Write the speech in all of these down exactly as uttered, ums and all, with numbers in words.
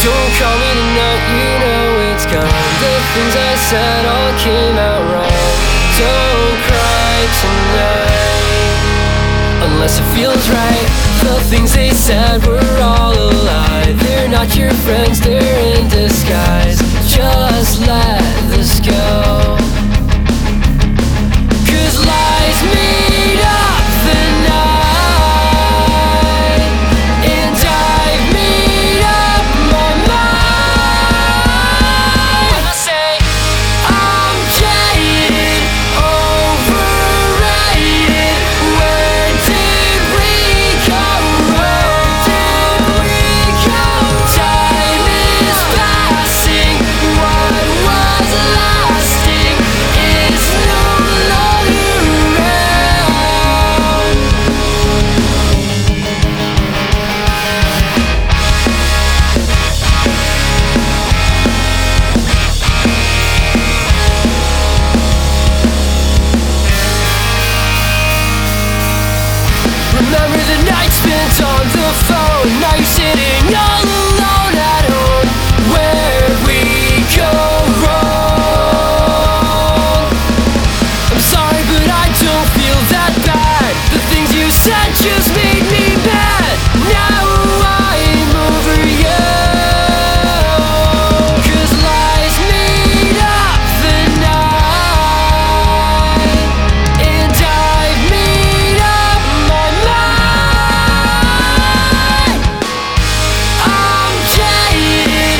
Don't call me tonight, you know it's gone. The things I said all came out wrong. Don't cry tonight unless it feels right. The things they said were all a lie. They're not your friends, they're in disguise. Just let this go, 'cause lies made up the night, and I've made up my mind. When I say I'm jaded, overrated, where did we go wrong? Did we go? Time is passing, what was lasting is no longer around. Remember the night spent on the phone. Now you're sitting all alone at home. Where'd we go wrong? I'm sorry, but I don't feel that bad. The things you said just made me mad. Now I'm over you, 'cause lies made up the night, and I've made up my mind. I'm jaded,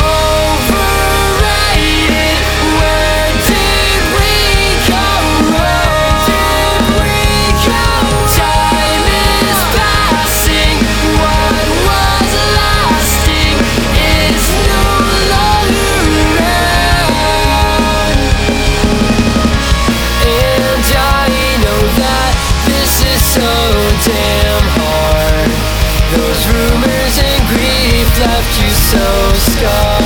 overrated, where did we go wrong? Did we go? Time is passing, what was lasting is no longer around. And I know that this is so damn hard. Those rumors and grief left you so scarred.